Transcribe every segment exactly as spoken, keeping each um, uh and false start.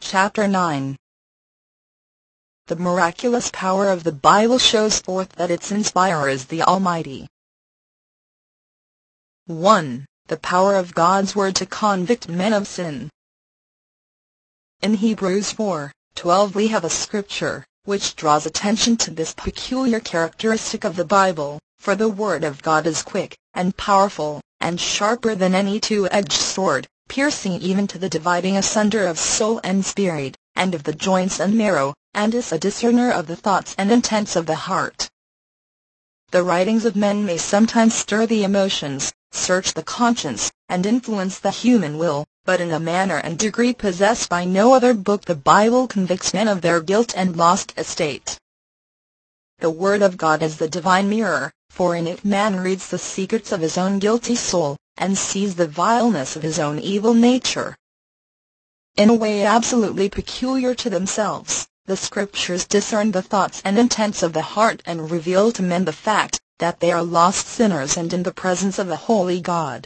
Chapter nine. The miraculous power of the Bible shows forth that its inspirer is the Almighty. one. The power of God's Word to convict men of sin. In Hebrews four twelve we have a scripture, which draws attention to this peculiar characteristic of the Bible, for the Word of God is quick, and powerful, and sharper than any two-edged sword, piercing even to the dividing asunder of soul and spirit, and of the joints and marrow, and is a discerner of the thoughts and intents of the heart. The writings of men may sometimes stir the emotions, search the conscience, and influence the human will, but in a manner and degree possessed by no other book the Bible convicts men of their guilt and lost estate. The Word of God is the divine mirror, for in it man reads the secrets of his own guilty soul, and sees the vileness of his own evil nature. In a way absolutely peculiar to themselves, the Scriptures discern the thoughts and intents of the heart and reveal to men the fact that they are lost sinners and in the presence of a holy God.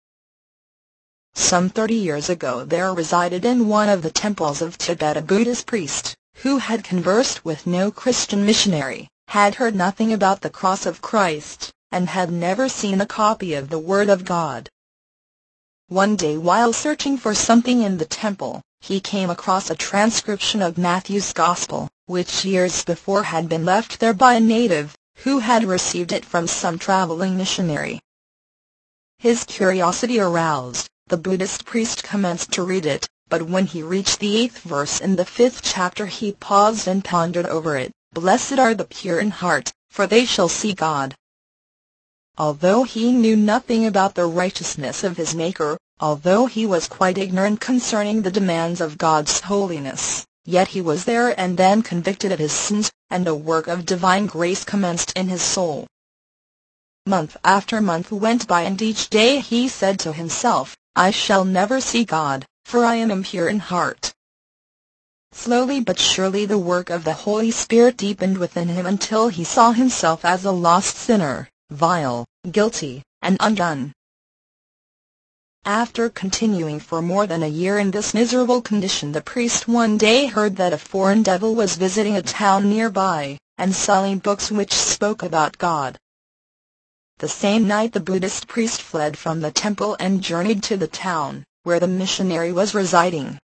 Some thirty years ago there resided in one of the temples of Tibet a Buddhist priest, who had conversed with no Christian missionary, had heard nothing about the cross of Christ, and had never seen a copy of the Word of God. One day while searching for something in the temple, he came across a transcription of Matthew's Gospel, which years before had been left there by a native, who had received it from some traveling missionary. His curiosity aroused, the Buddhist priest commenced to read it, but when he reached the eighth verse in the fifth chapter he paused and pondered over it. "Blessed are the pure in heart, for they shall see God." Although he knew nothing about the righteousness of his Maker, although he was quite ignorant concerning the demands of God's holiness, yet he was there and then convicted of his sins, and a work of divine grace commenced in his soul. Month after month went by, and each day he said to himself, "I shall never see God, for I am impure in heart." Slowly but surely the work of the Holy Spirit deepened within him until he saw himself as a lost sinner, vile, guilty, and undone. After continuing for more than a year in this miserable condition, the priest one day heard that a foreign devil was visiting a town nearby, and selling books which spoke about God. The same night the Buddhist priest fled from the temple and journeyed to the town, where the missionary was residing.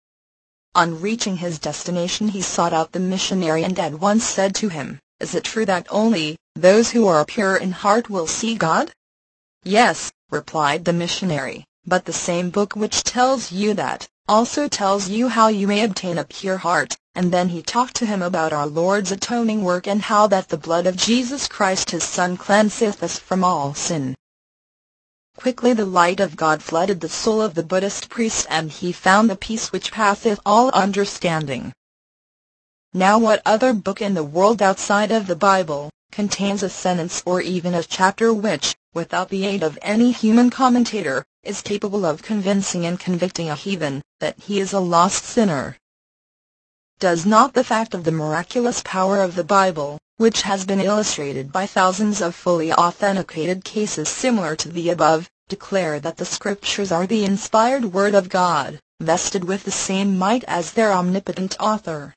On reaching his destination he sought out the missionary and at once said to him, "Is it true that only those who are pure in heart will see God?" "Yes," replied the missionary, "but the same book which tells you that, also tells you how you may obtain a pure heart." And then he talked to him about our Lord's atoning work and how that the blood of Jesus Christ his Son cleanseth us from all sin. Quickly the light of God flooded the soul of the Buddhist priest, and he found the peace which passeth all understanding. Now what other book in the world outside of the Bible contains a sentence or even a chapter which, without the aid of any human commentator, is capable of convincing and convicting a heathen that he is a lost sinner? Does not the fact of the miraculous power of the Bible, which has been illustrated by thousands of fully authenticated cases similar to the above, declare that the Scriptures are the inspired Word of God, vested with the same might as their omnipotent author?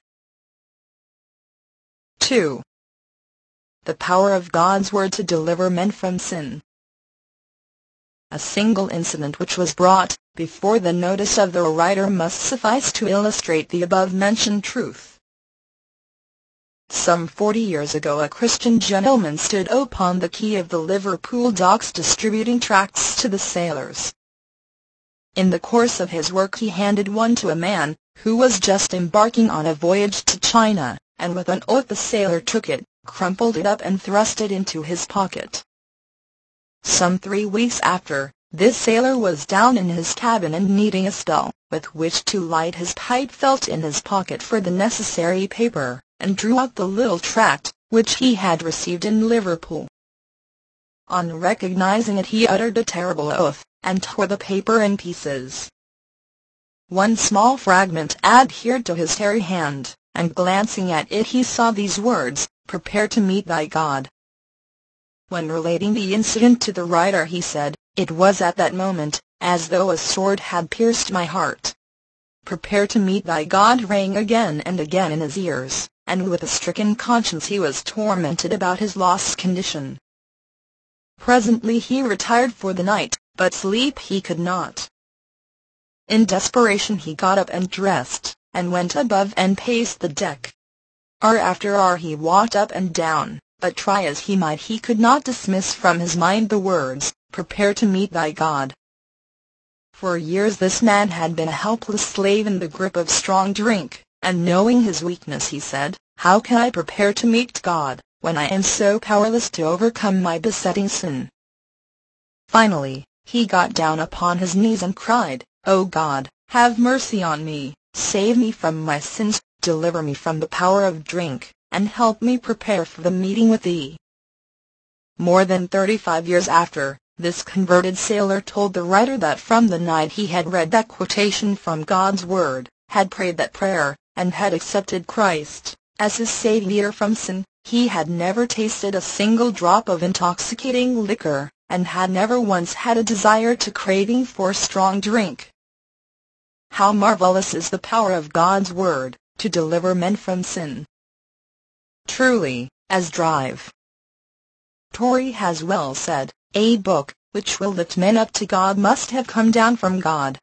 two. The power of God's Word to deliver men from sin. A single incident which was brought before the notice of the writer must suffice to illustrate the above-mentioned truth. Some forty years ago a Christian gentleman stood upon the quay of the Liverpool docks distributing tracts to the sailors. In the course of his work he handed one to a man who was just embarking on a voyage to China, and with an oath the sailor took it, crumpled it up and thrust it into his pocket. Some three weeks after, this sailor was down in his cabin and needing a spell with which to light his pipe, felt in his pocket for the necessary paper, and drew out the little tract which he had received in Liverpool. On recognizing it he uttered a terrible oath, and tore the paper in pieces. One small fragment adhered to his hairy hand, and glancing at it he saw these words, "Prepare to meet thy God." When relating the incident to the writer he said, "It was at that moment, as though a sword had pierced my heart." "Prepare to meet thy God," rang again and again in his ears, and with a stricken conscience he was tormented about his lost condition. Presently he retired for the night, but sleep he could not. In desperation he got up and dressed, and went above and paced the deck. Hour after hour he walked up and down, but try as he might he could not dismiss from his mind the words, "Prepare to meet thy God." For years this man had been a helpless slave in the grip of strong drink, and knowing his weakness he said, "How can I prepare to meet God, when I am so powerless to overcome my besetting sin?" Finally, he got down upon his knees and cried, "O God, have mercy on me, save me from my sins, deliver me from the power of drink, and help me prepare for the meeting with thee." More than thirty-five years after, this converted sailor told the writer that from the night he had read that quotation from God's Word, had prayed that prayer, and had accepted Christ as his Savior from sin, he had never tasted a single drop of intoxicating liquor, and had never once had a desire to craving for strong drink. How marvelous is the power of God's Word, to deliver men from sin! Truly, as Drive Torrey has well said, "A book which will lift men up to God must have come down from God."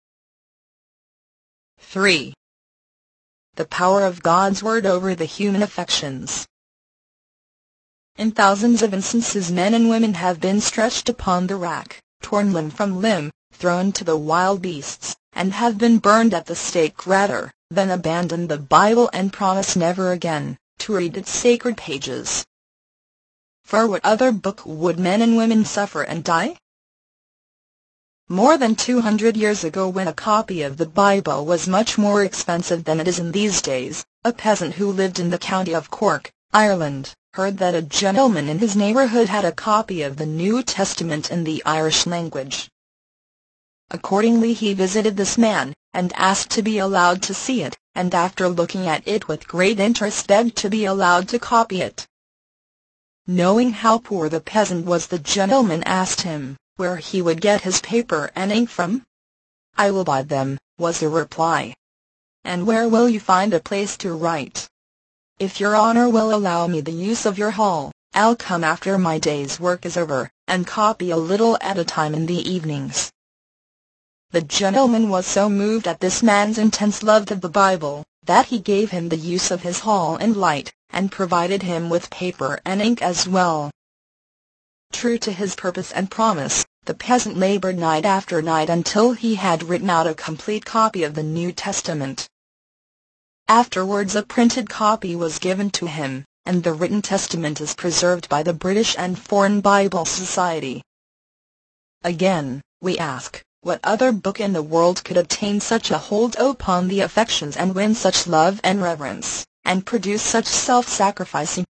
three. The power of God's Word over the human affections. In thousands of instances men and women have been stretched upon the rack, torn limb from limb, thrown to the wild beasts, and have been burned at the stake rather than abandon the Bible and promise never again to read its sacred pages. For what other book would men and women suffer and die? More than two hundred years ago, when a copy of the Bible was much more expensive than it is in these days, a peasant who lived in the county of Cork, Ireland, heard that a gentleman in his neighborhood had a copy of the New Testament in the Irish language. Accordingly he visited this man, and asked to be allowed to see it, and after looking at it with great interest begged to be allowed to copy it. Knowing how poor the peasant was, the gentleman asked him where he would get his paper and ink from. "I will buy them," was the reply. "And where will you find a place to write?" "If your honor will allow me the use of your hall, I'll come after my day's work is over, and copy a little at a time in the evenings." The gentleman was so moved at this man's intense love of the Bible, that he gave him the use of his hall and light, and provided him with paper and ink as well. True to his purpose and promise, the peasant labored night after night until he had written out a complete copy of the New Testament. Afterwards a printed copy was given to him, and the written testament is preserved by the British and Foreign Bible Society. Again, we ask, what other book in the world could obtain such a hold upon the affections and win such love and reverence, and produce such self-sacrificing